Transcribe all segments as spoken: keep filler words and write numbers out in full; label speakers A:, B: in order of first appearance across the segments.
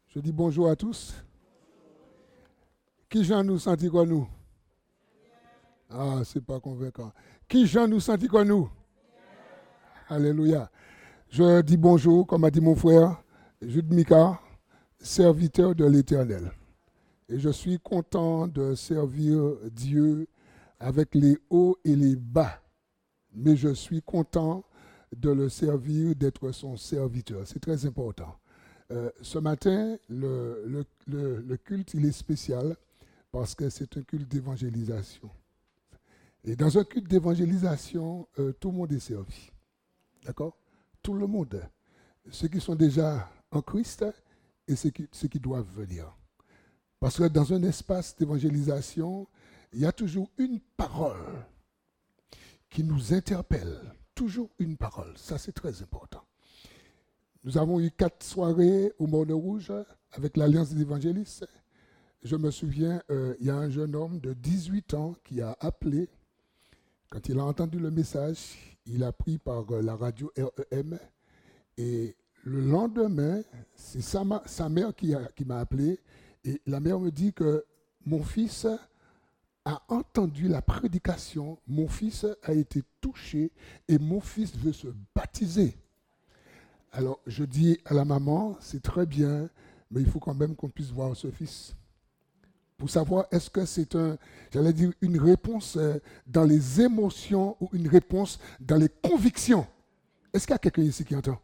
A: Je dis bonjour à tous. Qui j'en nous senti quoi nous? Ah, c'est pas convaincant. Qui j'en nous senti quoi nous? Alléluia. Je dis bonjour, comme a dit mon frère, Jude Mika, serviteur de l'Éternel. Et je suis content de servir Dieu avec les hauts et les bas. Mais je suis content de le servir, d'être son serviteur. C'est très important. Euh, ce matin, le, le, le, le culte, il est spécial parce que c'est un culte d'évangélisation. Et dans un culte d'évangélisation, euh, tout le monde est servi. D'accord? Tout le monde. Ceux qui sont déjà en Christ et ceux qui, ceux qui doivent venir. Parce que dans un espace d'évangélisation, il y a toujours une parole qui nous interpelle. Toujours une parole. Ça, c'est très important. Nous avons eu quatre soirées au Morne Rouge avec l'Alliance des évangélistes. Je me souviens, euh, il y a un jeune homme de dix-huit ans qui a appelé. Quand il a entendu le message, il a pris par euh, la radio R E M. Et le lendemain, c'est sa, ma- sa mère qui, a, qui m'a appelé. Et la mère me dit que mon fils a entendu la prédication, mon fils a été touché et mon fils veut se baptiser. Alors, je dis à la maman, c'est très bien, mais il faut quand même qu'on puisse voir ce fils. Pour savoir, est-ce que c'est un, j'allais dire, une réponse dans les émotions ou une réponse dans les convictions. Est-ce qu'il y a quelqu'un ici qui entend?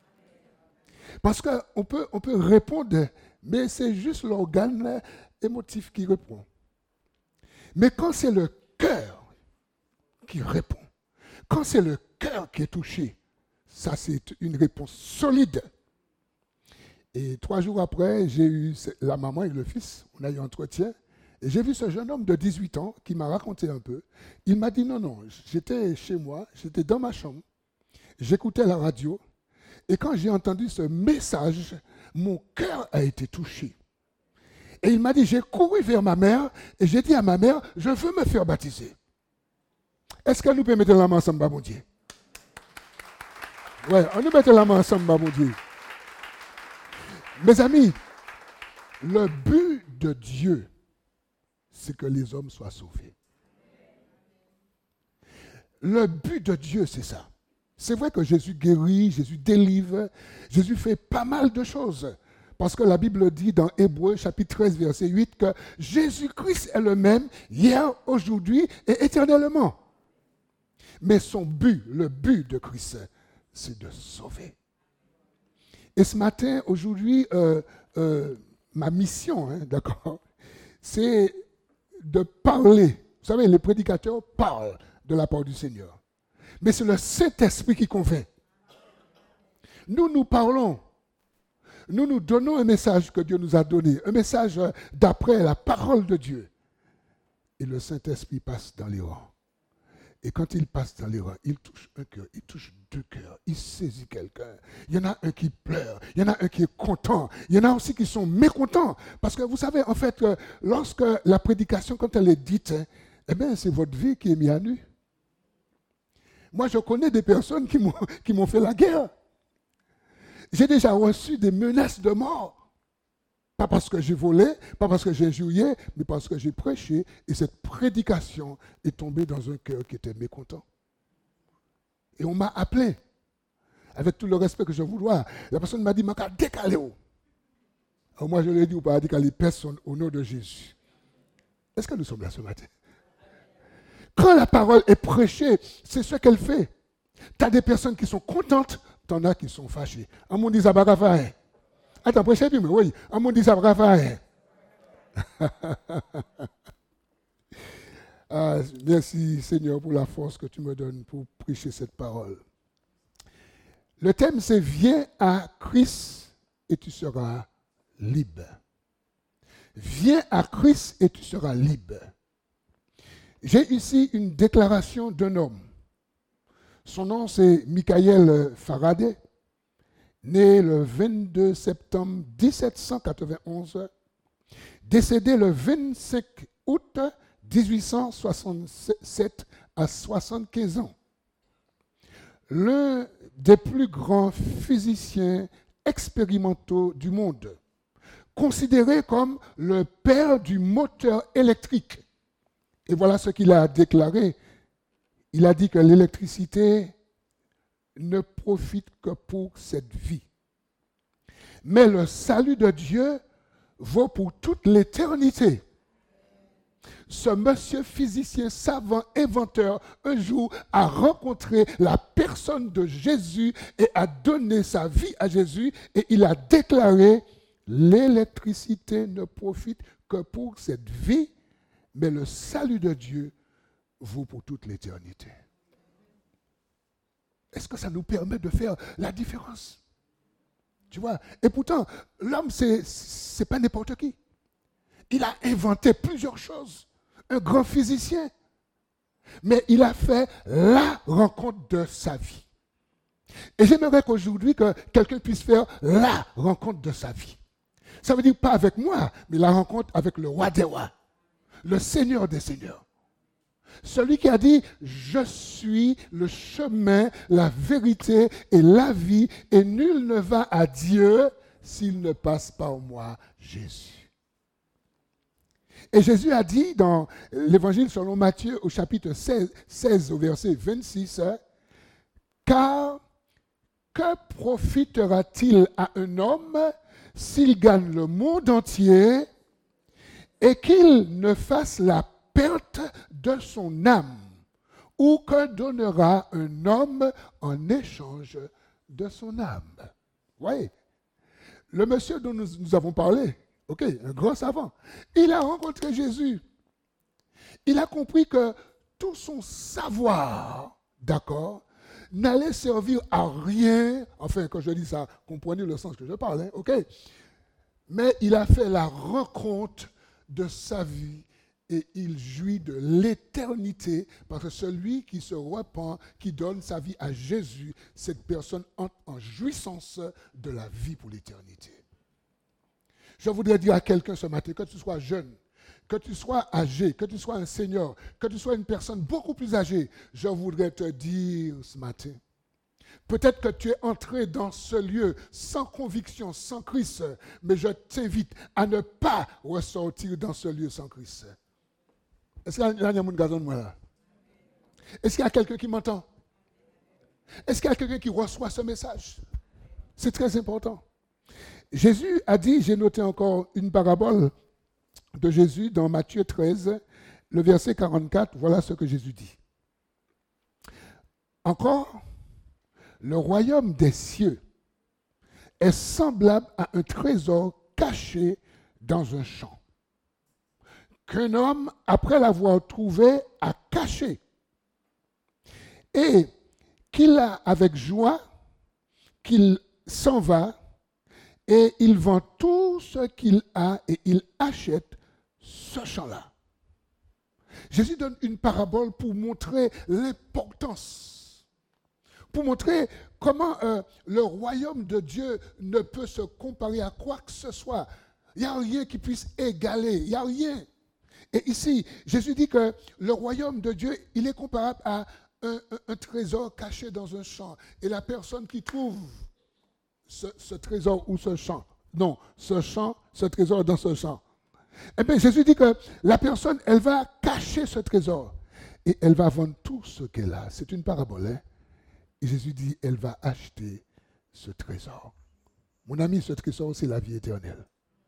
A: Parce qu'on peut, on peut répondre, mais c'est juste l'organe émotif qui répond. Mais quand c'est le cœur qui répond, quand c'est le cœur qui est touché, ça, c'est une réponse solide. Et trois jours après, j'ai eu la maman et le fils. On a eu un entretien. Et j'ai vu ce jeune homme de dix-huit ans qui m'a raconté un peu. Il m'a dit non, non, j'étais chez moi, j'étais dans ma chambre. J'écoutais la radio. Et quand j'ai entendu ce message, mon cœur a été touché. Et il m'a dit, j'ai couru vers ma mère et j'ai dit à ma mère, je veux me faire baptiser. Est-ce qu'elle nous peut mettre la main ensemble, mon Dieu? Ouais, on nous met la main ensemble, mon Dieu. Mes amis, le but de Dieu, c'est que les hommes soient sauvés. Le but de Dieu, c'est ça. C'est vrai que Jésus guérit, Jésus délivre, Jésus fait pas mal de choses. Parce que la Bible dit dans Hébreux chapitre treize, verset huit, que Jésus-Christ est le même hier, aujourd'hui et éternellement. Mais son but, le but de Christ, c'est de sauver. Et ce matin, aujourd'hui, euh, euh, ma mission, hein, d'accord, c'est de parler. Vous savez, les prédicateurs parlent de la part du Seigneur. Mais c'est le Saint-Esprit qui convainc. Nous, nous parlons. Nous, nous donnons un message que Dieu nous a donné, un message d'après la parole de Dieu. Et le Saint-Esprit passe dans les rangs. Et quand il passe dans les rangs, il touche un cœur, il touche deux cœurs, il saisit quelqu'un. Il y en a un qui pleure, il y en a un qui est content, il y en a aussi qui sont mécontents. Parce que vous savez, en fait, lorsque la prédication, quand elle est dite, hein, eh bien, c'est votre vie qui est mise à nu. Moi, je connais des personnes qui m'ont, qui m'ont fait la guerre. J'ai déjà reçu des menaces de mort. Pas parce que j'ai volé, pas parce que j'ai joué, mais parce que j'ai prêché. Et cette prédication est tombée dans un cœur qui était mécontent. Et on m'a appelé, avec tout le respect que je vous dois. La personne m'a dit, Maka, décalez-vous. Alors moi, je lui ai dit, on ne peut pas décaler personne au nom de Jésus. Est-ce que nous sommes là ce matin? Quand la parole est prêchée, c'est ce qu'elle fait. Tu as des personnes qui sont contentes, tu en as qui sont fâchées. En mon disant, Bagafaye. Attends, prêchez bien, mais oui. En mon disant, Bagafaye. Ah, merci Seigneur pour la force que tu me donnes pour prêcher cette parole. Le thème, c'est viens à Christ et tu seras libre. Viens à Christ et tu seras libre. J'ai ici une déclaration d'un homme. Son nom, c'est Michael Faraday, né le vingt-deux septembre dix-sept cent quatre-vingt-onze, décédé le vingt-cinq août dix-huit cent soixante-sept à soixante-quinze ans. L'un des plus grands physiciens expérimentaux du monde, considéré comme le père du moteur électrique. Et voilà ce qu'il a déclaré. Il a dit que l'électricité ne profite que pour cette vie. Mais le salut de Dieu vaut pour toute l'éternité. Ce monsieur physicien, savant, inventeur, un jour a rencontré la personne de Jésus et a donné sa vie à Jésus et il a déclaré « L'électricité ne profite que pour cette vie, mais le salut de Dieu vaut pour toute l'éternité. » Est-ce que ça nous permet de faire la différence? Tu vois? Et pourtant, l'homme, c'est, c'est pas n'importe qui. Il a inventé plusieurs choses. Un grand physicien. Mais il a fait la rencontre de sa vie. Et j'aimerais qu'aujourd'hui, que quelqu'un puisse faire la rencontre de sa vie. Ça veut dire pas avec moi, mais la rencontre avec le roi des rois, le Seigneur des seigneurs. Celui qui a dit, je suis le chemin, la vérité et la vie, et nul ne va à Dieu s'il ne passe par moi, Jésus. Et Jésus a dit dans l'évangile selon Matthieu au chapitre seize, seize au verset vingt-six, car que profitera-t-il à un homme s'il gagne le monde entier et qu'il ne fasse la perte de son âme? Ou que donnera un homme en échange de son âme? Vous voyez, le monsieur dont nous, nous avons parlé, ok, un grand savant, il a rencontré Jésus. Il a compris que tout son savoir, d'accord, n'allait servir à rien. Enfin, quand je dis ça, comprenez le sens que je parle, hein, ok? Mais il a fait la rencontre de sa vie et il jouit de l'éternité parce que celui qui se repent, qui donne sa vie à Jésus, cette personne entre en jouissance de la vie pour l'éternité. Je voudrais dire à quelqu'un ce matin, que tu sois jeune, que tu sois âgé, que tu sois un senior, que tu sois une personne beaucoup plus âgée, je voudrais te dire ce matin, peut-être que tu es entré dans ce lieu sans conviction, sans Christ, mais je t'invite à ne pas ressortir dans ce lieu sans Christ. Est-ce qu'il y a un gazon de moi là? Est-ce qu'il y a quelqu'un qui m'entend? Est-ce qu'il y a quelqu'un qui reçoit ce message? C'est très important. Jésus a dit, j'ai noté encore une parabole de Jésus dans Matthieu treize, le verset quarante-quatre, voilà ce que Jésus dit. Encore, le royaume des cieux est semblable à un trésor caché dans un champ, qu'un homme, après l'avoir trouvé, a caché, et qu'il a avec joie, qu'il s'en va, et il vend tout ce qu'il a et il achète ce champ-là. Jésus donne une parabole pour montrer l'importance, pour montrer comment euh, le royaume de Dieu ne peut se comparer à quoi que ce soit. Il n'y a rien qui puisse égaler, il n'y a rien. Et ici, Jésus dit que le royaume de Dieu, il est comparable à un, un, un trésor caché dans un champ. Et la personne qui trouve Ce, ce trésor ou ce champ. Non, ce champ, ce trésor dans ce champ. Eh bien, Jésus dit que la personne, elle va cacher ce trésor et elle va vendre tout ce qu'elle a. C'est une parabole, hein? Et Jésus dit, elle va acheter ce trésor. Mon ami, ce trésor, c'est la vie éternelle.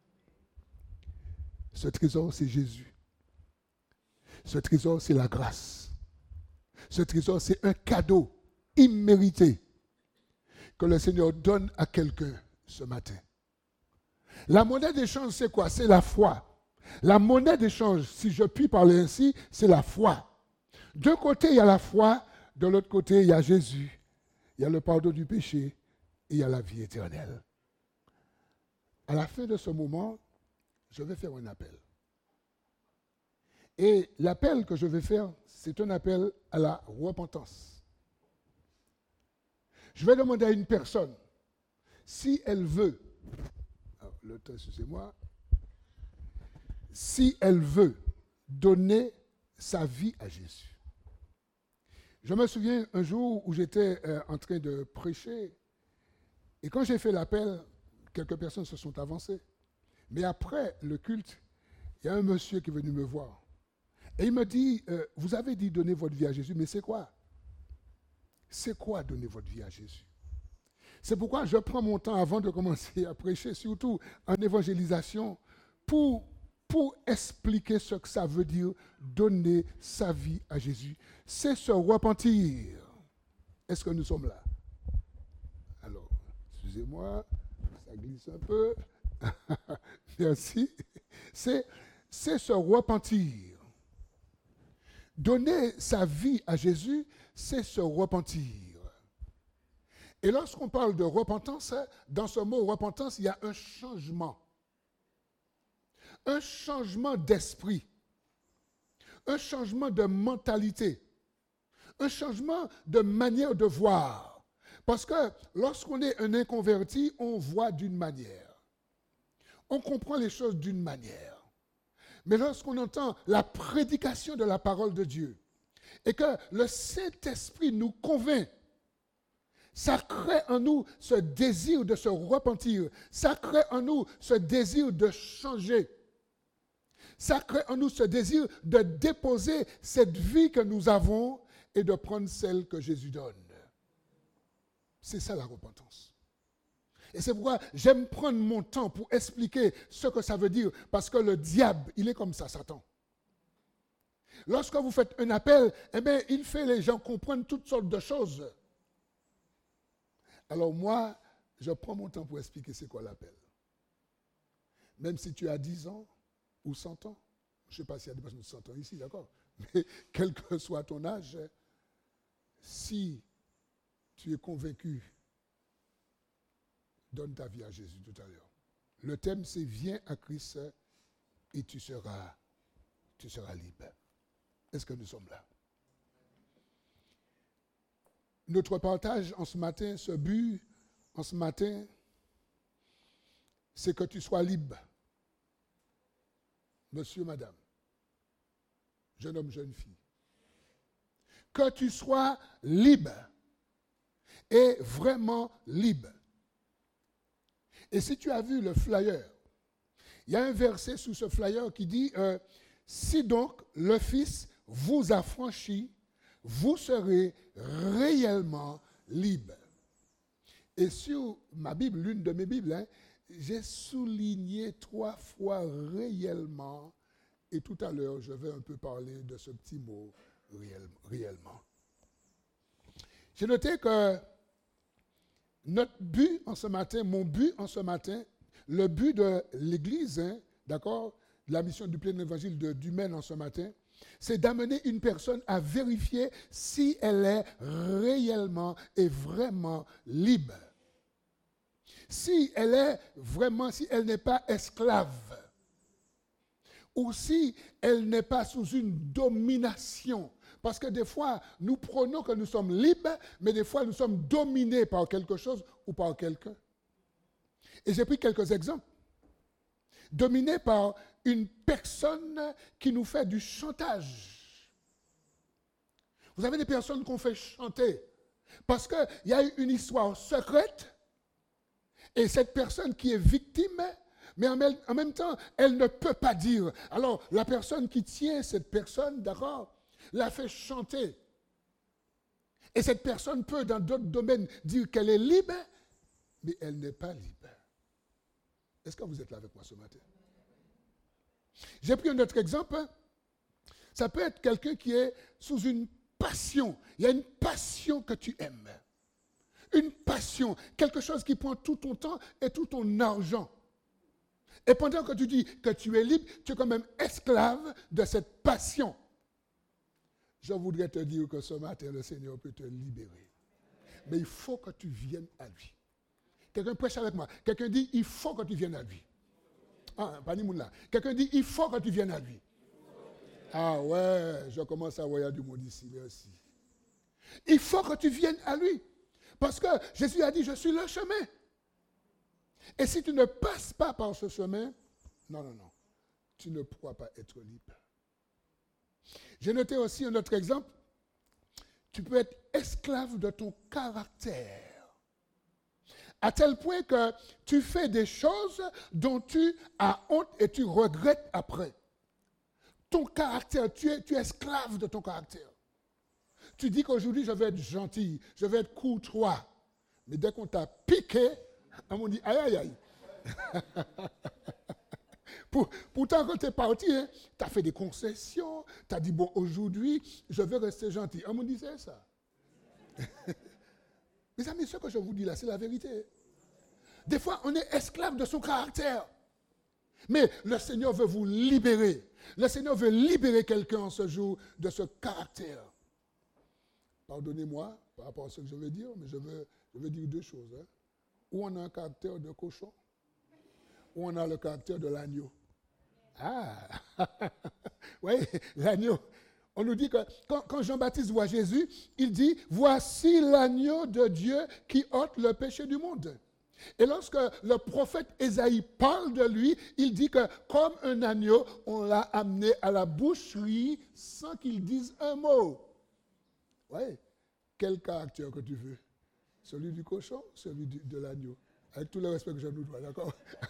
A: Ce trésor, c'est Jésus. Ce trésor, c'est la grâce. Ce trésor, c'est un cadeau immérité que le Seigneur donne à quelqu'un ce matin. La monnaie d'échange, c'est quoi? C'est la foi. La monnaie d'échange, si je puis parler ainsi, c'est la foi. D'un côté, il y a la foi, de l'autre côté, il y a Jésus. Il y a le pardon du péché et il y a la vie éternelle. À la fin de ce moment, je vais faire un appel. Et l'appel que je vais faire, c'est un appel à la repentance. Je vais demander à une personne, si elle veut, alors, le temps, excusez-moi, si elle veut donner sa vie à Jésus. Je me souviens un jour où j'étais euh, en train de prêcher, et quand j'ai fait l'appel, quelques personnes se sont avancées. Mais après le culte, il y a un monsieur qui est venu me voir. Et il me dit, euh, vous avez dit donner votre vie à Jésus, mais c'est quoi? C'est quoi donner votre vie à Jésus? C'est pourquoi je prends mon temps avant de commencer à prêcher, surtout en évangélisation, pour, pour expliquer ce que ça veut dire donner sa vie à Jésus. C'est se repentir. Est-ce que nous sommes là? Alors, excusez-moi, ça glisse un peu. Merci. C'est, c'est se repentir. Donner sa vie à Jésus, c'est se repentir. Et lorsqu'on parle de repentance, dans ce mot repentance, il y a un changement. Un changement d'esprit. Un changement de mentalité. Un changement de manière de voir. Parce que lorsqu'on est un inconverti, on voit d'une manière. On comprend les choses d'une manière. Mais lorsqu'on entend la prédication de la parole de Dieu et que le Saint-Esprit nous convainc, ça crée en nous ce désir de se repentir. Ça crée en nous ce désir de changer. Ça crée en nous ce désir de déposer cette vie que nous avons et de prendre celle que Jésus donne. C'est ça la repentance. Et c'est pourquoi j'aime prendre mon temps pour expliquer ce que ça veut dire. Parce que le diable, il est comme ça, Satan. Lorsque vous faites un appel, eh bien, il fait les gens comprendre toutes sortes de choses. Alors moi, je prends mon temps pour expliquer c'est quoi l'appel. Même si tu as dix ans ou cent ans, je ne sais pas s'il y a des personnes de cent ans ici, d'accord? Mais quel que soit ton âge, si tu es convaincu, donne ta vie à Jésus tout à l'heure. Le thème c'est viens à Christ et tu seras, tu seras libre. Est-ce que nous sommes là? Notre partage en ce matin, ce but en ce matin, c'est que tu sois libre. Monsieur, madame, jeune homme, jeune fille. Que tu sois libre et vraiment libre. Et si tu as vu le flyer, il y a un verset sous ce flyer qui dit euh, « Si donc le Fils vous a franchi, vous serez réellement libre. » Et sur ma Bible, l'une de mes Bibles, hein, j'ai souligné trois fois réellement. Et tout à l'heure, je vais un peu parler de ce petit mot réel, réellement. J'ai noté que notre but en ce matin, mon but en ce matin, le but de l'Église, hein, d'accord, de la mission du plein évangile de Dumaine en ce matin, c'est d'amener une personne à vérifier si elle est réellement et vraiment libre. Si elle est vraiment, si elle n'est pas esclave. Ou si elle n'est pas sous une domination. Parce que des fois, nous prenons que nous sommes libres, mais des fois, nous sommes dominés par quelque chose ou par quelqu'un. Et j'ai pris quelques exemples. Dominés par une personne qui nous fait du chantage. Vous avez des personnes qu'on fait chanter parce qu'il y a eu une histoire secrète et cette personne qui est victime, mais en même, en même temps, elle ne peut pas dire. Alors, la personne qui tient cette personne, d'accord, la fait chanter. Et cette personne peut, dans d'autres domaines, dire qu'elle est libre, mais elle n'est pas libre. Est-ce que vous êtes là avec moi ce matin? J'ai pris un autre exemple. Ça peut être quelqu'un qui est sous une passion. Il y a une passion que tu aimes. Une passion, quelque chose qui prend tout ton temps et tout ton argent. Et pendant que tu dis que tu es libre, tu es quand même esclave de cette passion. Je voudrais te dire que ce matin, le Seigneur peut te libérer. Mais il faut que tu viennes à lui. Quelqu'un prêche avec moi. Quelqu'un dit, il faut que tu viennes à lui. Ah, pas ni moun là. Quelqu'un dit, il faut que tu viennes à lui. Ah ouais, je commence à voir du monde ici, merci. Il faut que tu viennes à lui. Parce que Jésus a dit, je suis le chemin. Et si tu ne passes pas par ce chemin, non, non, non, tu ne pourras pas être libre. J'ai noté aussi un autre exemple. Tu peux être esclave de ton caractère. À tel point que tu fais des choses dont tu as honte et tu regrettes après. Ton caractère, tu es, tu es esclave de ton caractère. Tu dis qu'aujourd'hui, je vais être gentil, je vais être courtois. Mais dès qu'on t'a piqué, on dit aïe, aïe, aïe. Pour, pourtant, quand tu es parti, hein, tu as fait des concessions, tu as dit, bon, aujourd'hui, je vais rester gentil. On me disait ça. Mes amis, ce que je vous dis là, c'est la vérité. Des fois, on est esclave de son caractère. Mais le Seigneur veut vous libérer. Le Seigneur veut libérer quelqu'un en ce jour de ce caractère. Pardonnez-moi par rapport à ce que je veux dire, mais je veux, je veux dire deux choses. Hein. Ou on a un caractère de cochon, ou on a le caractère de l'agneau. Ah, oui, l'agneau. On nous dit que quand, quand Jean-Baptiste voit Jésus, il dit, voici l'agneau de Dieu qui ôte le péché du monde. Et lorsque le prophète Ésaïe parle de lui, il dit que comme un agneau, on l'a amené à la boucherie sans qu'il dise un mot. Oui, quel caractère que tu veux? Celui du cochon, celui du, de l'agneau. Avec tout le respect que je nous dois, d'accord?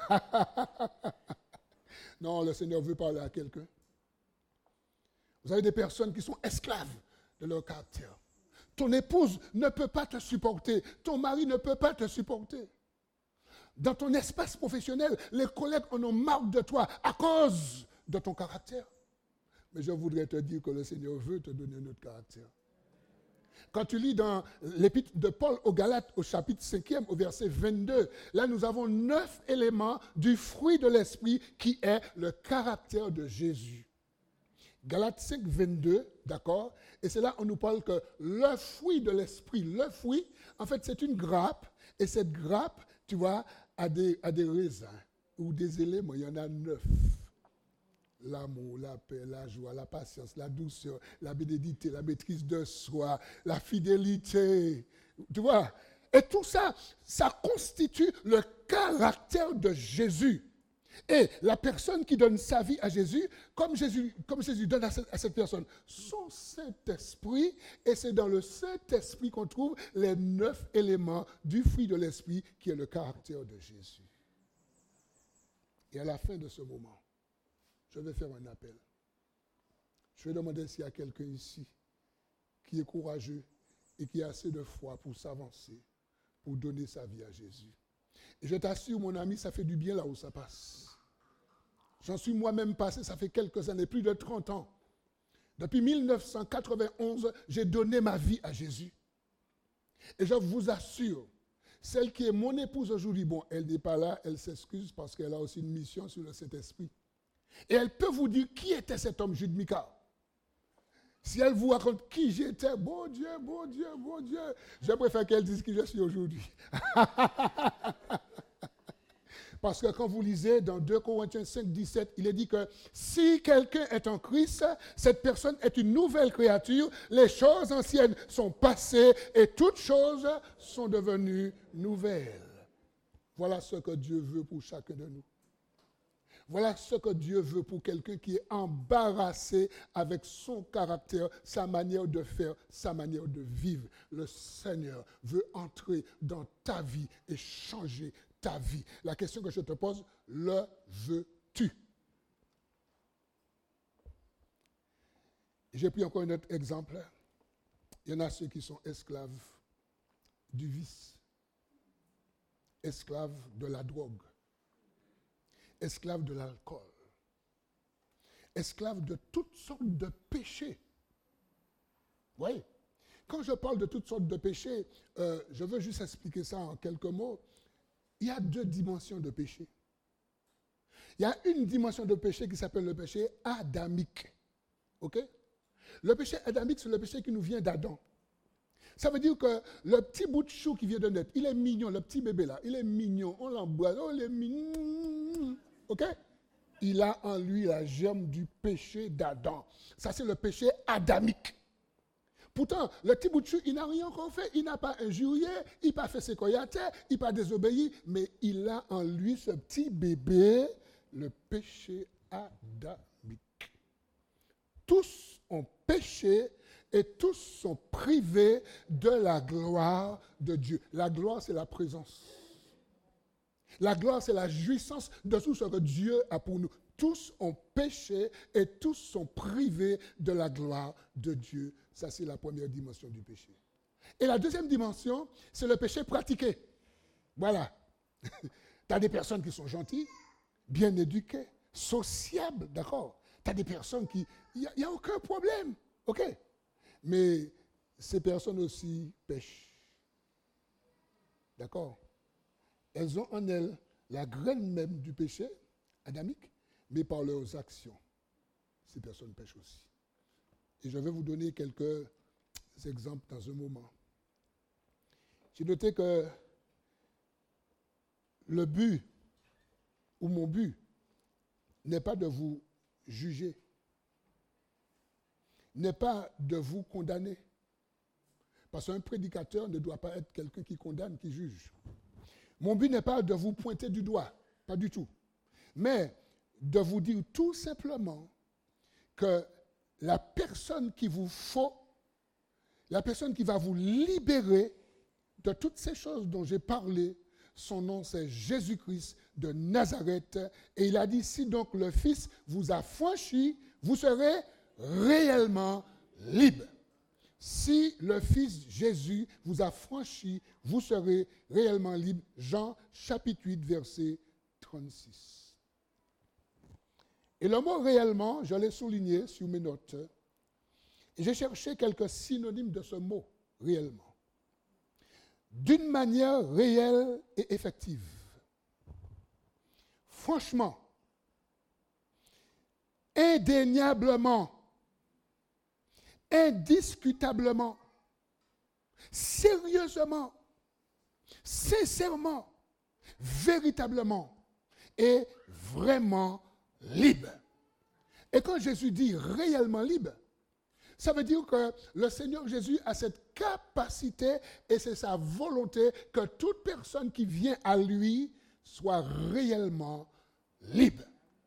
A: Non, le Seigneur veut parler à quelqu'un. Vous avez des personnes qui sont esclaves de leur caractère. Ton épouse ne peut pas te supporter. Ton mari ne peut pas te supporter. Dans ton espace professionnel, les collègues en ont marre de toi à cause de ton caractère. Mais je voudrais te dire que le Seigneur veut te donner un autre caractère. Quand tu lis dans l'épître de Paul aux Galates, au chapitre cinquième, au verset vingt-deux, là nous avons neuf éléments du fruit de l'esprit qui est le caractère de Jésus. Galates cinq, vingt-deux, d'accord? Et c'est là on nous parle que le fruit de l'esprit, le fruit, en fait c'est une grappe, et cette grappe, tu vois, a des, a des raisins ou des éléments, il y en a neuf. L'amour, la paix, la joie, la patience, la douceur, la bénédicité, la maîtrise de soi, la fidélité. Tu vois? Et tout ça, ça constitue le caractère de Jésus. Et la personne qui donne sa vie à Jésus, comme Jésus, comme Jésus donne à cette, à cette personne son Saint-Esprit, et c'est dans le Saint-Esprit qu'on trouve les neuf éléments du fruit de l'Esprit qui est le caractère de Jésus. Et à la fin de ce moment, je vais faire un appel. Je vais demander s'il y a quelqu'un ici qui est courageux et qui a assez de foi pour s'avancer, pour donner sa vie à Jésus. Et je t'assure, mon ami, ça fait du bien là où ça passe. J'en suis moi-même passé, ça fait quelques années, plus de trente ans. Depuis mille neuf cent quatre-vingt-onze, j'ai donné ma vie à Jésus. Et je vous assure, celle qui est mon épouse aujourd'hui, bon, elle n'est pas là, elle s'excuse parce qu'elle a aussi une mission sur le Saint-Esprit. Et elle peut vous dire qui était cet homme, Jude Mika. Si elle vous raconte qui j'étais, bon Dieu, bon Dieu, bon Dieu, je préfère qu'elle dise qui je suis aujourd'hui. Parce que quand vous lisez dans deux Corinthiens cinq, dix-sept, il est dit que si quelqu'un est en Christ, cette personne est une nouvelle créature, les choses anciennes sont passées et toutes choses sont devenues nouvelles. Voilà ce que Dieu veut pour chacun de nous. Voilà ce que Dieu veut pour quelqu'un qui est embarrassé avec son caractère, sa manière de faire, sa manière de vivre. Le Seigneur veut entrer dans ta vie et changer ta vie. La question que je te pose, le veux-tu? J'ai pris encore un autre exemple. Il y en a ceux qui sont esclaves du vice, esclaves de la drogue, esclaves de l'alcool, esclaves de toutes sortes de péchés. Oui. Quand je parle de toutes sortes de péchés, euh, je veux juste expliquer ça en quelques mots. Il y a deux dimensions de péché. Il y a une dimension de péché qui s'appelle le péché adamique. OK? Le péché adamique, c'est le péché qui nous vient d'Adam. Ça veut dire que le petit bout de chou qui vient de naître, il est mignon, le petit bébé là, il est mignon, on l'embrasse, oh, il est mignon. OK? Il a en lui la germe du péché d'Adam. Ça, c'est le péché adamique. Pourtant, le petit bout de chou, il n'a rien encore fait. Il n'a pas injurié, il n'a pas fait ses coyatés, il n'a pas désobéi, mais il a en lui ce petit bébé, le péché adamique. Tous ont péché et tous sont privés de la gloire de Dieu. La gloire, c'est la présence. La gloire, c'est la jouissance de tout ce que Dieu a pour nous. Tous ont péché et tous sont privés de la gloire de Dieu. Ça, c'est la première dimension du péché. Et la deuxième dimension, c'est le péché pratiqué. Voilà. Tu as des personnes qui sont gentilles, bien éduquées, sociables, d'accord? Tu as des personnes qui... Il n'y a, a aucun problème, ok? Mais ces personnes aussi pêchent. D'accord? Elles ont en elles la graine même du péché adamique, mais par leurs actions, ces personnes pêchent aussi. Et je vais vous donner quelques exemples dans un moment. J'ai noté que le but, ou mon but, n'est pas de vous juger, n'est pas de vous condamner. Parce qu'un prédicateur ne doit pas être quelqu'un qui condamne, qui juge. Mon but n'est pas de vous pointer du doigt, pas du tout. Mais de vous dire tout simplement que la personne qui vous faut, la personne qui va vous libérer de toutes ces choses dont j'ai parlé, son nom c'est Jésus-Christ de Nazareth. Et il a dit, si donc le Fils vous a franchi, vous serez réellement libre. Si le Fils Jésus vous a franchi, vous serez réellement libre. Jean chapitre huit, verset trente-six. Et le mot réellement, je l'ai souligné sur mes notes. Et j'ai cherché quelques synonymes de ce mot, réellement. D'une manière réelle et effective. Franchement. Indéniablement. Indiscutablement. Sérieusement. Sincèrement. Véritablement. Et vraiment libre. Et quand Jésus dit réellement libre, ça veut dire que le Seigneur Jésus a cette capacité et c'est sa volonté que toute personne qui vient à lui soit réellement libre.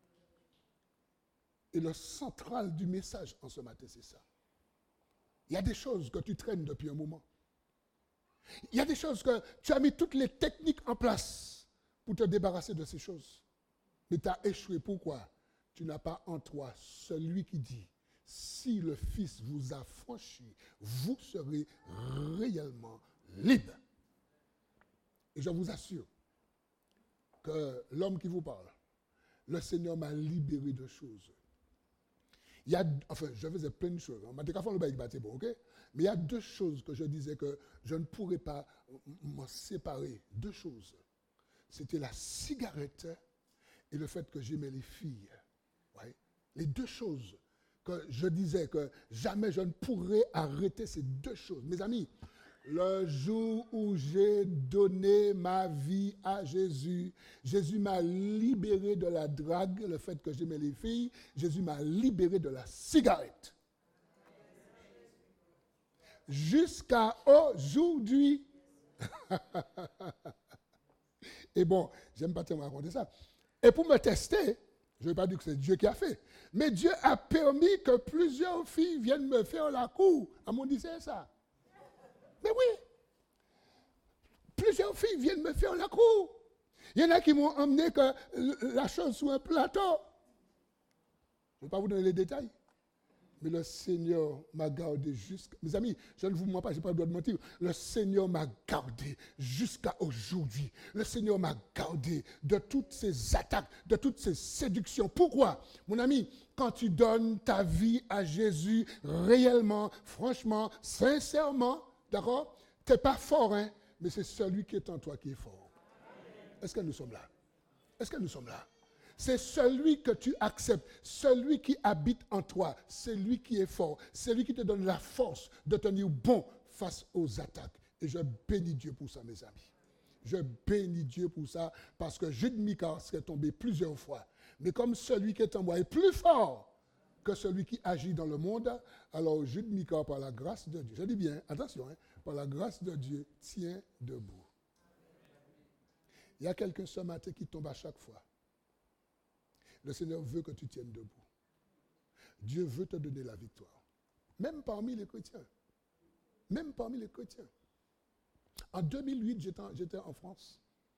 A: Et le central du message en ce matin, c'est ça. Il y a des choses que tu traînes depuis un moment. Il y a des choses que tu as mis toutes les techniques en place pour te débarrasser de ces choses. Mais tu as échoué. Pourquoi? Tu n'as pas en toi celui qui dit, si le Fils vous a franchi, vous serez réellement libre. Et je vous assure que l'homme qui vous parle, le Seigneur m'a libéré de choses. Il y a, enfin, je faisais plein de choses. Mais il y a deux choses que je disais que je ne pourrais pas m'en séparer. Deux choses. C'était la cigarette et le fait que j'aimais les filles. Ouais. Les deux choses que je disais que jamais je ne pourrais arrêter ces deux choses. Mes amis, le jour où j'ai donné ma vie à Jésus, Jésus m'a libéré de la drague, le fait que j'aimais les filles, Jésus m'a libéré de la cigarette. Jusqu'à aujourd'hui. Et bon, j'aime pas tellement raconter ça. Et pour me tester, je ne vais pas dire que c'est Dieu qui a fait, mais Dieu a permis que plusieurs filles viennent me faire la cour. À mon dit c'est ça. Mais oui, plusieurs filles viennent me faire la cour. Il y en a qui m'ont emmené que la chose sur un plateau. Je ne vais pas vous donner les détails. Mais le Seigneur m'a gardé jusqu'à... Mes amis, je ne vous mens pas, je n'ai pas le droit de mentir. Le Seigneur m'a gardé jusqu'à aujourd'hui. Le Seigneur m'a gardé de toutes ces attaques, de toutes ces séductions. Pourquoi? Mon ami, quand tu donnes ta vie à Jésus réellement, franchement, sincèrement, d'accord? Tu n'es pas fort, hein? Mais c'est celui qui est en toi qui est fort. Est-ce que nous sommes là? Est-ce que nous sommes là? C'est celui que tu acceptes, celui qui habite en toi, c'est lui qui est fort, c'est lui qui te donne la force de tenir bon face aux attaques. Et je bénis Dieu pour ça, mes amis. Je bénis Dieu pour ça, parce que Jude Micah serait tombé plusieurs fois. Mais comme celui qui est en moi est plus fort que celui qui agit dans le monde, alors Jude Micah, par la grâce de Dieu, je dis bien, attention, hein, par la grâce de Dieu, tient debout. Il y a quelqu'un ce matin qui tombe à chaque fois. Le Seigneur veut que tu tiennes debout. Dieu veut te donner la victoire. Même parmi les chrétiens. Même parmi les chrétiens. En deux mille huit, j'étais en, j'étais en France.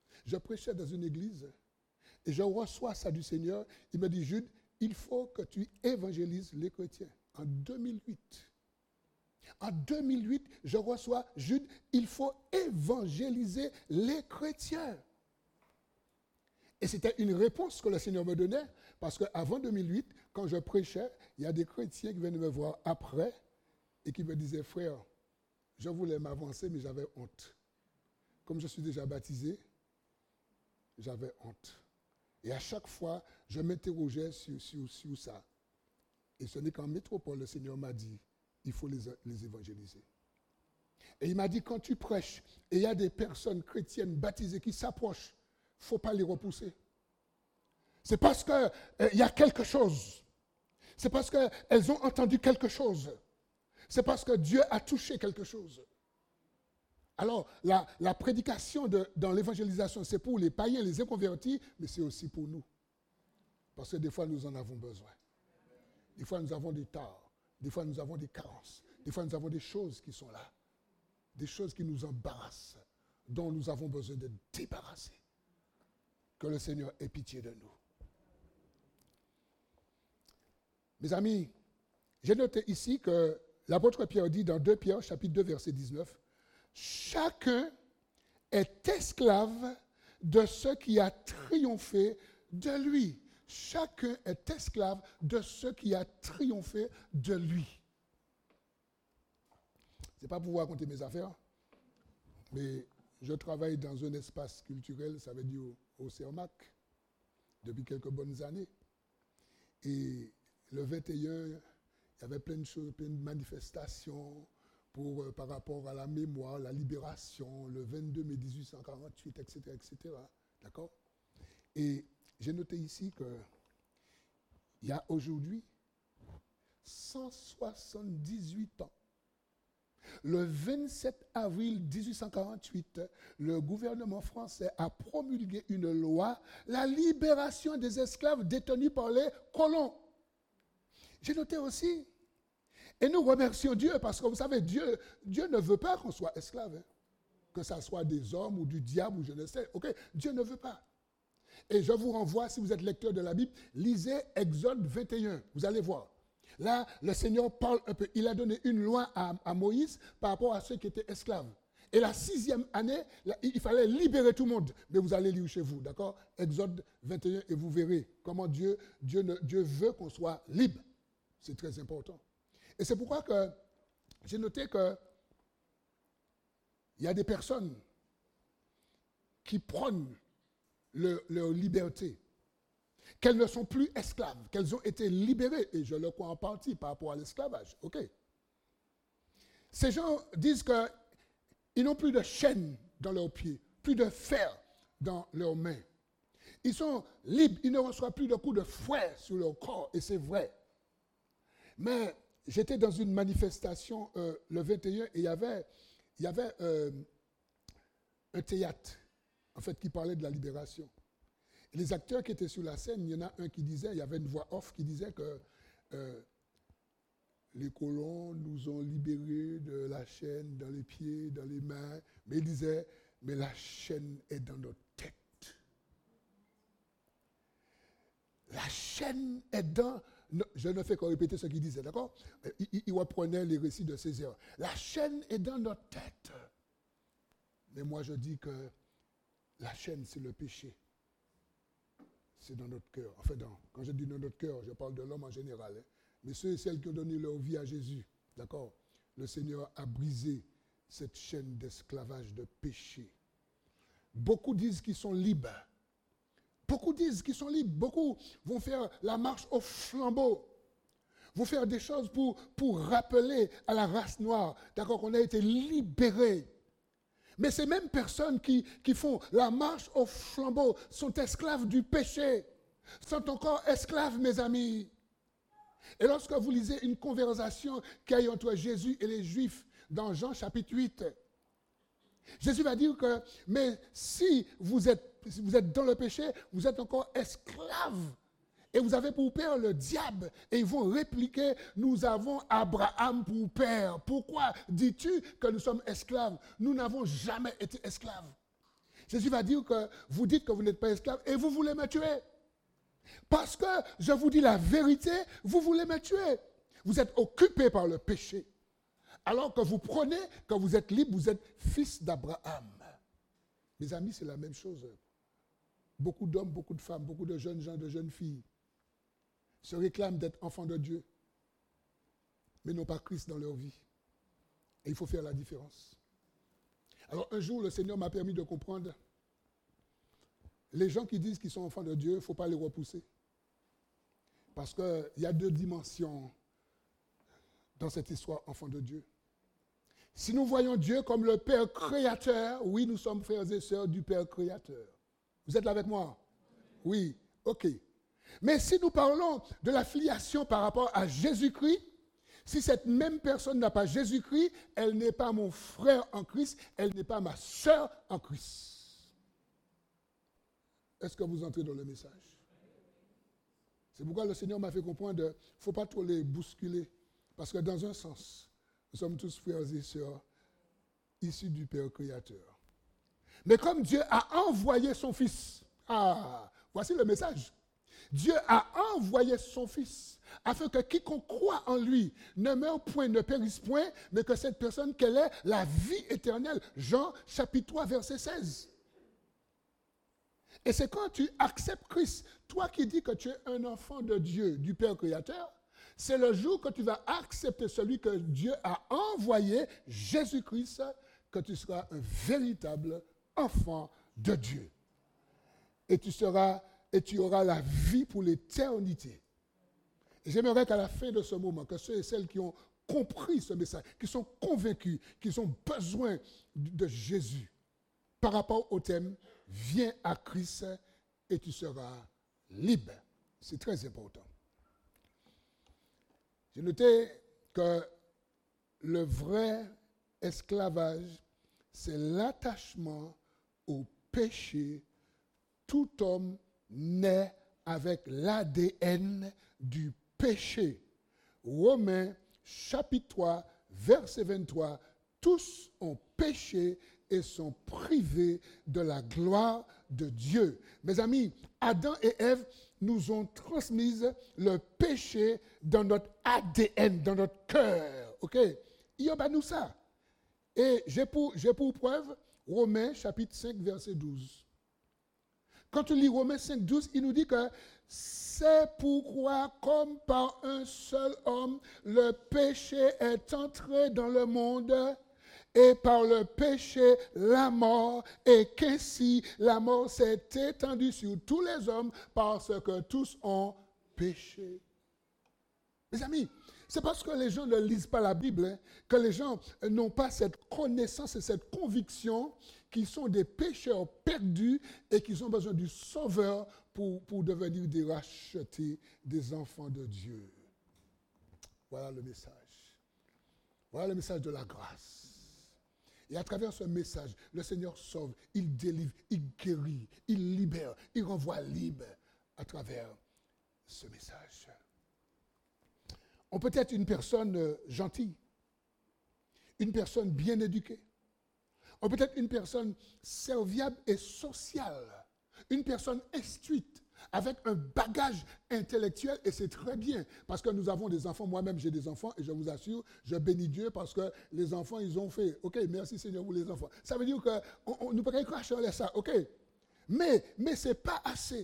A: Je prêchais dans une église et je reçois ça du Seigneur. Il me dit, Jude, il faut que tu évangélises les chrétiens. En deux mille huit. En deux mille huit, je reçois, Jude, il faut évangéliser les chrétiens. Et c'était une réponse que le Seigneur me donnait, parce qu'avant deux mille huit, quand je prêchais, il y a des chrétiens qui venaient me voir après et qui me disaient, frère, je voulais m'avancer, mais j'avais honte. Comme je suis déjà baptisé, j'avais honte. Et à chaque fois, je m'interrogeais sur, sur, sur ça. Et ce n'est qu'en métropole, le Seigneur m'a dit, il faut les, les évangéliser. Et il m'a dit, quand tu prêches, et il y a des personnes chrétiennes baptisées qui s'approchent, il ne faut pas les repousser. C'est parce qu'il euh, y a quelque chose. C'est parce qu'elles ont entendu quelque chose. C'est parce que Dieu a touché quelque chose. Alors, la, la prédication de, dans l'évangélisation, c'est pour les païens, les inconvertis, mais c'est aussi pour nous. Parce que des fois, nous en avons besoin. Des fois, nous avons des torts. Des fois, nous avons des carences. Des fois, nous avons des choses qui sont là. Des choses qui nous embarrassent, dont nous avons besoin de débarrasser. Que le Seigneur ait pitié de nous. Mes amis, j'ai noté ici que l'apôtre Pierre dit dans deux Pierre, chapitre deux, verset dix-neuf, « Chacun est esclave de ce qui a triomphé de lui. » Chacun est esclave de ce qui a triomphé de lui. Ce n'est pas pour vous raconter mes affaires, mais je travaille dans un espace culturel, ça veut dire au, au CERMAC, depuis quelques bonnes années. Et le vingt et un, il y avait plein de choses, plein de manifestations pour, euh, par rapport à la mémoire, la libération, le vingt-deux mai dix-huit cent quarante-huit, et cetera, et cetera. D'accord ? Et j'ai noté ici qu'il y a aujourd'hui cent soixante-dix-huit ans. Le vingt-sept avril dix-huit cent quarante-huit, le gouvernement français a promulgué une loi, la libération des esclaves détenus par les colons. J'ai noté aussi, et nous remercions Dieu parce que vous savez, Dieu, Dieu ne veut pas qu'on soit esclave, hein, que ce soit des hommes ou du diable ou je ne sais. Ok, Dieu ne veut pas. Et je vous renvoie, si vous êtes lecteur de la Bible, lisez Exode vingt et un, vous allez voir. Là, le Seigneur parle un peu. Il a donné une loi à, à Moïse par rapport à ceux qui étaient esclaves. Et la sixième année, là, il fallait libérer tout le monde. Mais vous allez lire chez vous, d'accord? Exode vingt et un, et vous verrez comment Dieu, Dieu, ne, Dieu veut qu'on soit libre. C'est très important. Et c'est pourquoi que j'ai noté qu'il y a des personnes qui prônent le, leur liberté, qu'elles ne sont plus esclaves, qu'elles ont été libérées, et je le crois en partie par rapport à l'esclavage. Ok. Ces gens disent qu'ils n'ont plus de chaînes dans leurs pieds, plus de fer dans leurs mains. Ils sont libres, ils ne reçoivent plus de coups de fouet sur leur corps, et c'est vrai. Mais j'étais dans une manifestation euh, le vingt et un, et il y avait, il y avait euh, un théâtre, en fait, qui parlait de la libération. Et les acteurs qui étaient sur la scène, il y en a un qui disait, il y avait une voix off qui disait que euh, les colons nous ont libérés de la chaîne dans les pieds, dans les mains, mais il disait, mais la chaîne est dans notre tête. La chaîne est dans... Je ne fais que répéter ce qu'il disait, d'accord? Il, il, il reprenait les récits de Césaire. La chaîne est dans notre tête. Mais moi, je dis que la chaîne, c'est le péché. C'est dans notre cœur. Enfin, dans, quand je dis dans notre cœur, je parle de l'homme en général. Hein. Mais ceux et celles qui ont donné leur vie à Jésus, d'accord? Le Seigneur a brisé cette chaîne d'esclavage, de péché. Beaucoup disent qu'ils sont libres. Beaucoup disent qu'ils sont libres. Beaucoup vont faire la marche au flambeau. Vont faire des choses pour, pour rappeler à la race noire, d'accord, qu'on a été libérés. Mais ces mêmes personnes qui, qui font la marche au flambeau sont esclaves du péché, sont encore esclaves, mes amis. Et lorsque vous lisez une conversation qu'il y a eu entre Jésus et les Juifs dans Jean chapitre huit, Jésus va dire que, mais si vous êtes, si vous êtes dans le péché, vous êtes encore esclaves. Et vous avez pour père le diable. Et ils vont répliquer, nous avons Abraham pour père. Pourquoi dis-tu que nous sommes esclaves? Nous n'avons jamais été esclaves. Jésus va dire que vous dites que vous n'êtes pas esclave et vous voulez me tuer. Parce que je vous dis la vérité, vous voulez me tuer. Vous êtes occupé par le péché. Alors que vous prenez, que vous êtes libre, vous êtes fils d'Abraham. Mes amis, c'est la même chose. Beaucoup d'hommes, beaucoup de femmes, beaucoup de jeunes gens, de jeunes filles se réclament d'être enfants de Dieu, mais n'ont pas Christ dans leur vie. Et il faut faire la différence. Alors un jour, le Seigneur m'a permis de comprendre, les gens qui disent qu'ils sont enfants de Dieu, il ne faut pas les repousser. Parce qu'il y a deux dimensions dans cette histoire enfant de Dieu. Si nous voyons Dieu comme le Père créateur, oui, nous sommes frères et sœurs du Père créateur. Vous êtes là avec moi? Oui, ok. Mais si nous parlons de la filiation par rapport à Jésus-Christ, si cette même personne n'a pas Jésus-Christ, elle n'est pas mon frère en Christ, elle n'est pas ma sœur en Christ. Est-ce que vous entrez dans le message? C'est pourquoi le Seigneur m'a fait comprendre qu'il ne faut pas trop les bousculer. Parce que dans un sens, nous sommes tous frères et sœurs issus du Père créateur. Mais comme Dieu a envoyé son Fils, ah, voici le message. Dieu a envoyé son Fils afin que quiconque croit en lui ne meure point, ne périsse point, mais que cette personne, qu'elle ait la vie éternelle. Jean chapitre trois, verset seize. Et c'est quand tu acceptes Christ, toi qui dis que tu es un enfant de Dieu, du Père créateur, c'est le jour que tu vas accepter celui que Dieu a envoyé, Jésus-Christ, que tu seras un véritable enfant de Dieu. Et tu seras, et tu auras la vie pour l'éternité. Et j'aimerais qu'à la fin de ce moment, que ceux et celles qui ont compris ce message, qui sont convaincus, qui ont besoin de Jésus, par rapport au thème, viens à Christ et tu seras libre. C'est très important. J'ai noté que le vrai esclavage, c'est l'attachement au péché. Tout homme naît avec l'A D N du péché. Romains chapitre trois, verset vingt-trois. Tous ont péché et sont privés de la gloire de Dieu. Mes amis, Adam et Ève nous ont transmis le péché dans notre A D N, dans notre cœur. OK? Il y a nous ça. Et j'ai pour, j'ai pour preuve Romains chapitre cinq, verset douze. Quand tu lis Romains cinq, douze, il nous dit que c'est pourquoi, comme par un seul homme, le péché est entré dans le monde, et par le péché, la mort, et qu'ainsi la mort s'est étendue sur tous les hommes parce que tous ont péché. Mes amis, c'est parce que les gens ne lisent pas la Bible, hein, que les gens n'ont pas cette connaissance et cette conviction qu'ils sont des pécheurs perdus et qu'ils ont besoin du Sauveur pour, pour devenir des rachetés, des enfants de Dieu. Voilà le message. Voilà le message de la grâce. Et à travers ce message, le Seigneur sauve, il délivre, il guérit, il libère, il renvoie libre à travers ce message. On peut être une personne gentille, une personne bien éduquée. On peut être une personne serviable et sociale, une personne instruite, avec un bagage intellectuel, et c'est très bien, parce que nous avons des enfants, moi-même j'ai des enfants, et je vous assure, je bénis Dieu, parce que les enfants, ils ont fait, ok, merci Seigneur pour les enfants. Ça veut dire que on, on, nous pouvons cracher en ça, ok, mais, mais ce n'est pas assez.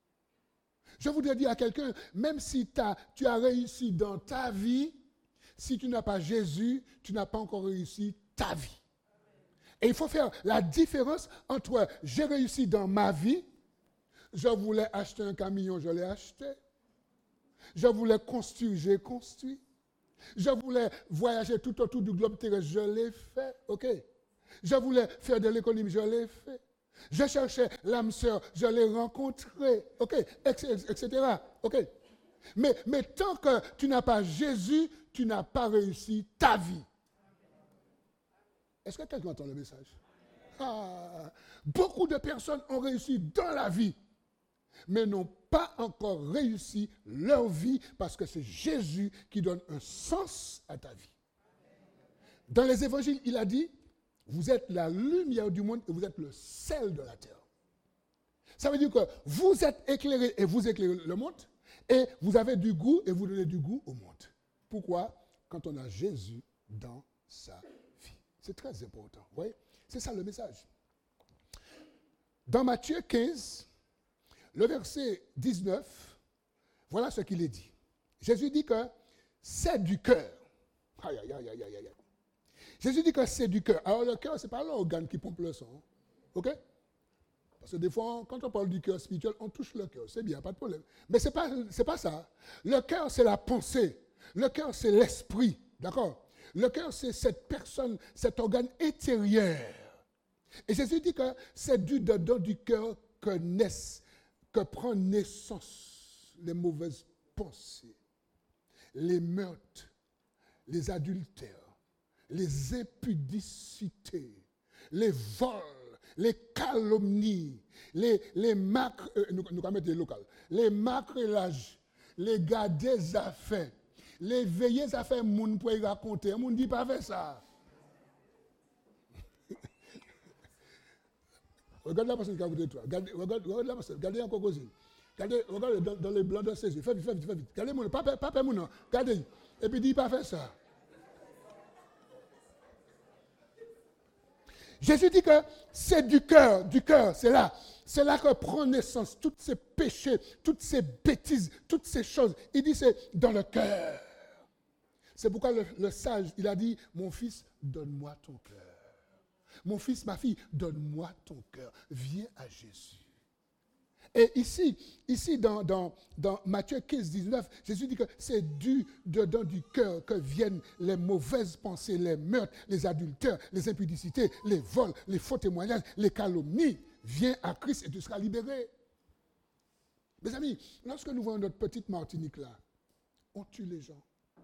A: Je voudrais dire à quelqu'un, même si t'as, tu as réussi dans ta vie, si tu n'as pas Jésus, tu n'as pas encore réussi ta vie. Et il faut faire la différence entre j'ai réussi dans ma vie, je voulais acheter un camion, je l'ai acheté. Je voulais construire, j'ai construit. Je voulais voyager tout autour du globe terrestre, je l'ai fait. OK. Je voulais faire de l'économie, je l'ai fait. Je cherchais l'âme sœur, je l'ai rencontrée. OK. et cetera. OK. Mais, mais tant que tu n'as pas Jésus, tu n'as pas réussi ta vie. Est-ce que quelqu'un entend le message? Ah, beaucoup de personnes ont réussi dans la vie, mais n'ont pas encore réussi leur vie parce que c'est Jésus qui donne un sens à ta vie. Dans les évangiles, il a dit, Vous êtes la lumière du monde et vous êtes le sel de la terre. Ça veut dire que vous êtes éclairés et vous éclairez le monde, et vous avez du goût et vous donnez du goût au monde. Pourquoi? Quand on a Jésus dans sa vie. C'est très important. Vous voyez? C'est ça le message. Dans Matthieu quinze, le verset dix-neuf, voilà ce qu'il est dit. Jésus dit que c'est du cœur. Aïe, aïe, aïe, aïe, aïe, aïe. Jésus dit que c'est du cœur. Alors le cœur, ce n'est pas l'organe qui pompe le sang. OK? Parce que des fois, quand on parle du cœur spirituel, on touche le cœur. C'est bien, pas de problème. Mais ce n'est pas, c'est pas ça. Le cœur, c'est la pensée. Le cœur, c'est l'esprit. D'accord? Le cœur, c'est cette personne, cet organe intérieur. Et Jésus dit que c'est du dedans du cœur que naissent, que prennent naissance les mauvaises pensées, les meurtres, les adultères, les impudicités, les vols, les calomnies, les, les macres, euh, nous, nous mettre les locales, les macrélages, les gardés affaires, les veillées affaires, moun pour y raconter, moun dit pas faire ça. Regarde la personne qui a côté de toi, regarde, regarde, regarde la personne, regardez encore cosine. Regardez, regarde dans, dans les blancs de ses yeux, fais vite, fais vite, fais vite. Regardez mon, pas pas mon nom, regardez, et puis dis pas faire ça. Jésus dit que c'est du cœur, du cœur, c'est là. C'est là que prend naissance tous ces péchés, toutes ces bêtises, toutes ces choses. Il dit c'est dans le cœur. C'est pourquoi le, le sage, il a dit, mon fils, donne-moi ton cœur. Mon fils, ma fille, donne-moi ton cœur. Viens à Jésus. Et ici, ici dans, dans, dans Matthieu quinze, dix-neuf, Jésus dit que c'est du dedans du cœur que viennent les mauvaises pensées, les meurtres, les adultères, les impudicités, les vols, les faux témoignages, les calomnies. Viens à Christ et tu seras libéré. Mes amis, lorsque nous voyons notre petite Martinique là, on tue les gens.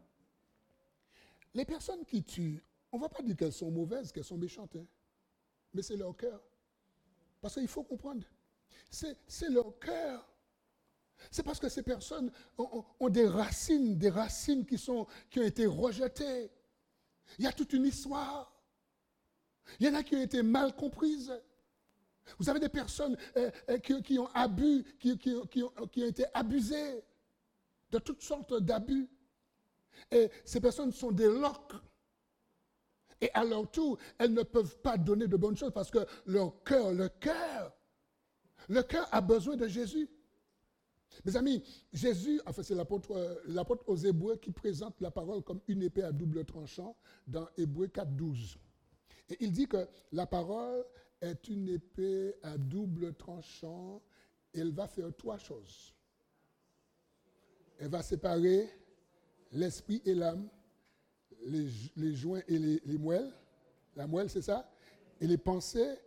A: Les personnes qui tuent, on ne va pas dire qu'elles sont mauvaises, qu'elles sont méchantes, hein, mais c'est leur cœur. Parce qu'il faut comprendre. C'est, c'est leur cœur. C'est parce que ces personnes ont, ont, ont des racines, des racines qui, sont, qui ont été rejetées. Il y a toute une histoire. Il y en a qui ont été mal comprises. Vous avez des personnes euh, euh, qui, qui ont abus, qui, qui, qui, ont, qui ont été abusées de toutes sortes d'abus. Et ces personnes sont des loques. Et à leur tour, elles ne peuvent pas donner de bonnes choses parce que leur cœur, le cœur, le cœur a besoin de Jésus. Mes amis, Jésus, enfin c'est l'apôtre, euh, l'apôtre aux Hébreux qui présente la parole comme une épée à double tranchant dans Hébreux quatre, douze. Et il dit que la parole est une épée à double tranchant et elle va faire trois choses. Elle va séparer l'esprit et l'âme, les, les joints et les, les moelles, la moelle c'est ça, et les pensées,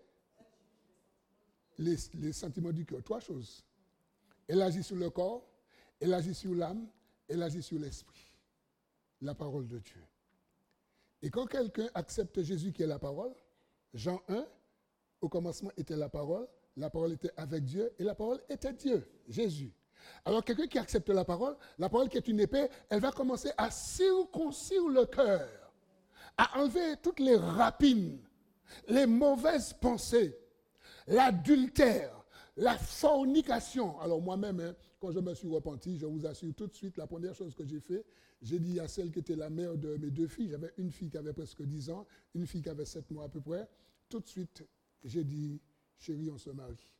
A: les, les sentiments du cœur. Trois choses. Elle agit sur le corps, elle agit sur l'âme, elle agit sur l'esprit. La parole de Dieu. Et quand quelqu'un accepte Jésus qui est la parole, Jean un, au commencement était la parole, la parole était avec Dieu et la parole était Dieu, Jésus. Alors quelqu'un qui accepte la parole, la parole qui est une épée, elle va commencer à circoncire le cœur, à enlever toutes les rapines, les mauvaises pensées, l'adultère, la fornication. Alors moi-même, hein, quand je me suis repenti, je vous assure tout de suite, la première chose que j'ai fait, j'ai dit à celle qui était la mère de mes deux filles, j'avais une fille qui avait presque dix ans, une fille qui avait sept mois à peu près, tout de suite, j'ai dit, chérie, on se marie.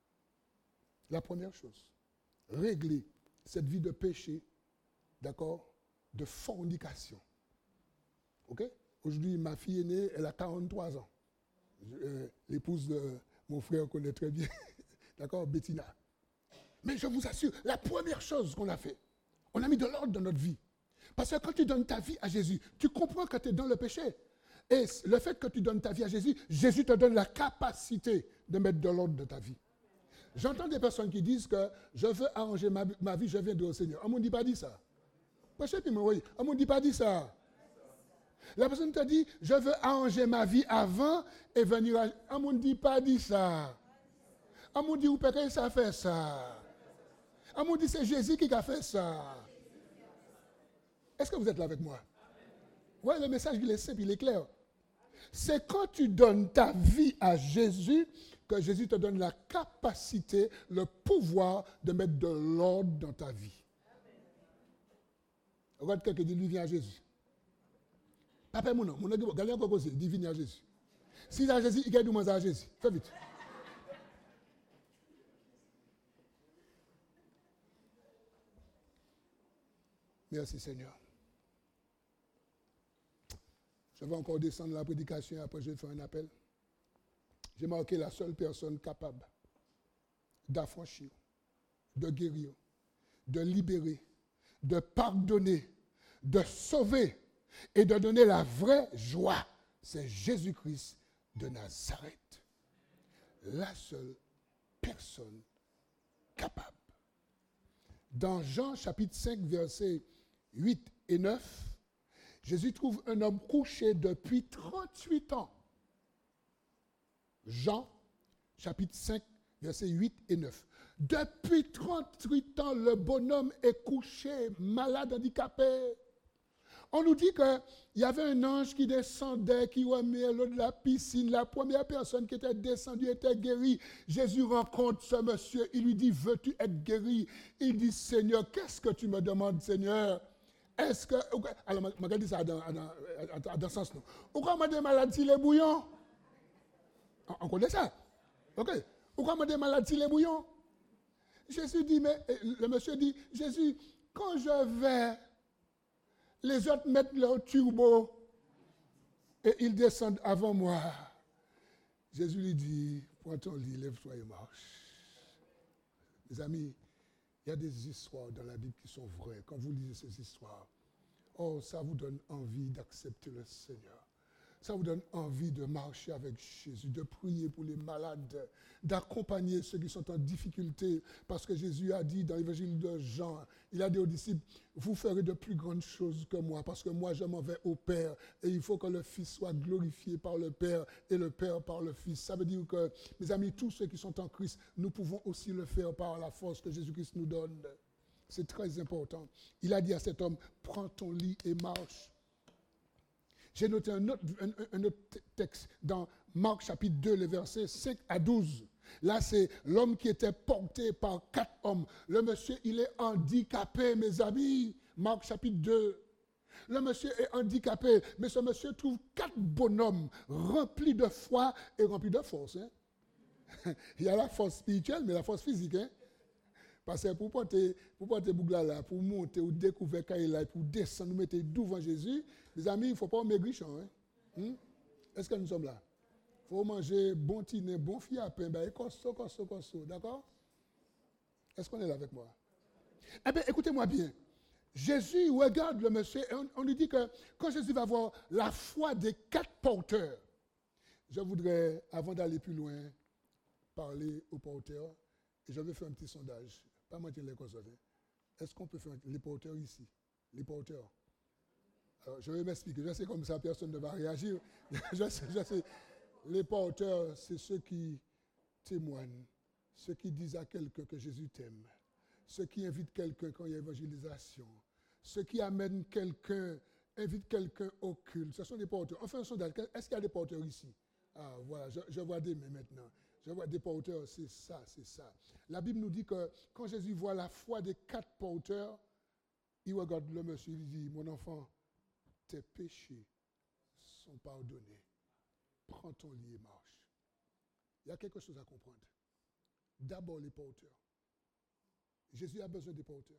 A: La première chose, régler cette vie de péché, d'accord, de fornication. OK? Aujourd'hui, ma fille est née, elle a quarante-trois ans. Je, euh, l'épouse de mon frère connaît très bien. D'accord, Bettina. Mais je vous assure, la première chose qu'on a fait, on a mis de l'ordre dans notre vie. Parce que quand tu donnes ta vie à Jésus, tu comprends que tu es dans le péché. Et le fait que tu donnes ta vie à Jésus, Jésus te donne la capacité de mettre de l'ordre dans ta vie. J'entends des personnes qui disent que je veux arranger ma, ma vie, je viens de au Seigneur. On ne me dit pas dit ça. On ne me dit pas dit ça. La personne te dit, je veux arranger ma vie avant et venir à... On ne me dit pas dit ça. On me dit, où peut-être ça fait ça. On me dit, c'est Jésus qui a fait ça. Est-ce que vous êtes là avec moi? Oui, le message, il est simple, il est clair. C'est quand tu donnes ta vie à Jésus que Jésus te donne la capacité, le pouvoir de mettre de l'ordre dans ta vie. Regarde quelqu'un qui dit, lui, viens à Jésus. Papa, mon nom, mon nom, regardez encore cause, dit, viens à Jésus. Si à Jésus, il gagne du moins à Jésus. Fais vite. Merci Seigneur. Je vais encore descendre la prédication et après je vais faire un appel. J'ai marqué la seule personne capable d'affranchir, de guérir, de libérer, de pardonner, de sauver et de donner la vraie joie. C'est Jésus-Christ de Nazareth. La seule personne capable. Dans Jean chapitre cinq, versets huit et neuf, Jésus trouve un homme couché depuis trente-huit ans. Jean, chapitre cinq, versets huit et neuf. Depuis trente-huit ans, le bonhomme est couché, malade, handicapé. On nous dit qu'il y avait un ange qui descendait, qui remet l'eau de la piscine. La première personne qui était descendue était guérie. Jésus rencontre ce monsieur. Il lui dit, veux-tu être guéri? Il dit, Seigneur, qu'est-ce que tu me demandes, Seigneur? Est-ce que... Alors, je vais dire ça dans, dans, dans ce sens. Pourquoi on des maladies les bouillons? On connaît ça? OK. Pourquoi on des maladies les bouillons? Jésus dit, mais le monsieur dit, Jésus, quand je vais, les autres mettent leur turbo et ils descendent avant moi. Jésus lui dit, prends ton lit, lève-toi et marche. Mes amis, il y a des histoires dans la Bible qui sont vraies. Quand vous lisez ces histoires, oh, ça vous donne envie d'accepter le Seigneur. Ça vous donne envie de marcher avec Jésus, de prier pour les malades, d'accompagner ceux qui sont en difficulté. Parce que Jésus a dit dans l'évangile de Jean, il a dit aux disciples, vous ferez de plus grandes choses que moi, parce que moi je m'en vais au Père, et il faut que le Fils soit glorifié par le Père, et le Père par le Fils. Ça veut dire que, mes amis, tous ceux qui sont en Christ, nous pouvons aussi le faire par la force que Jésus-Christ nous donne. C'est très important. Il a dit à cet homme, prends ton lit et marche. J'ai noté un autre, un, un autre texte dans Marc chapitre deux, les versets cinq à douze. Là, c'est l'homme qui était porté par quatre hommes. Le monsieur, il est handicapé, mes amis. Marc chapitre deux. Le monsieur est handicapé, mais ce monsieur trouve quatre bonhommes remplis de foi et remplis de force. Hein? Il y a la force spirituelle, mais la force physique. Hein? Parce que pour porter, pour porter Bougla là, pour monter ou découvrir Kaïla, pour descendre, nous mettre devant Jésus, les amis, il ne faut pas maigrichon. Hein? Hmm? Est-ce que nous sommes là? Il faut manger bon tiner, bon fiapin, ben, cosso, cosso, cosso, d'accord? Est-ce qu'on est là avec moi? Eh bien, écoutez-moi bien. Jésus regarde le monsieur et on, on lui dit que quand Jésus va voir la foi des quatre porteurs, je voudrais, avant d'aller plus loin, parler aux porteurs et je vais faire un petit sondage. Pas moi qui l'ai constaté. Est-ce qu'on peut faire les porteurs ici? Les porteurs. Alors, je vais m'expliquer. Je sais comme ça, personne ne va réagir. je sais, je sais. Les porteurs, c'est ceux qui témoignent, ceux qui disent à quelqu'un que Jésus t'aime, ceux qui invitent quelqu'un quand il y a évangélisation, ceux qui amènent quelqu'un, invitent quelqu'un au culte. Ce sont des porteurs. On fait un sondage. Est-ce qu'il y a des porteurs ici? Ah, voilà, je, je vois des mains maintenant. Je vois des porteurs, c'est ça, c'est ça. La Bible nous dit que quand Jésus voit la foi des quatre porteurs, il regarde le monsieur, il dit, mon enfant, tes péchés sont pardonnés. Prends ton lit et marche. Il y a quelque chose à comprendre. D'abord les porteurs. Jésus a besoin des porteurs.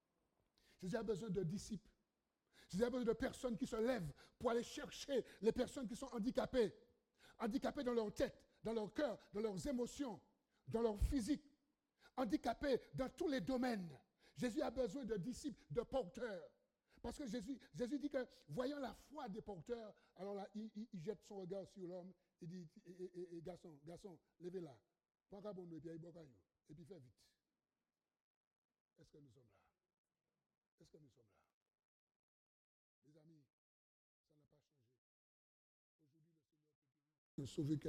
A: Jésus a besoin de disciples. Jésus a besoin de personnes qui se lèvent pour aller chercher les personnes qui sont handicapées. Handicapées dans leur tête, dans leur cœur, dans leurs émotions, dans leur physique. Handicapés dans tous les domaines. Jésus a besoin de disciples, de porteurs. Parce que Jésus, Jésus dit que, voyant la foi des porteurs, alors là, il, il, il jette son regard sur l'homme, il dit, et, et, et, et garçon, garçon, levez-là, prends un bon et puis et puis fais vite. Est-ce que nous sommes là? Est-ce que nous sommes là? Les amis, ça n'a pas changé. Aujourd'hui, le Seigneur peut sauver quelqu'un.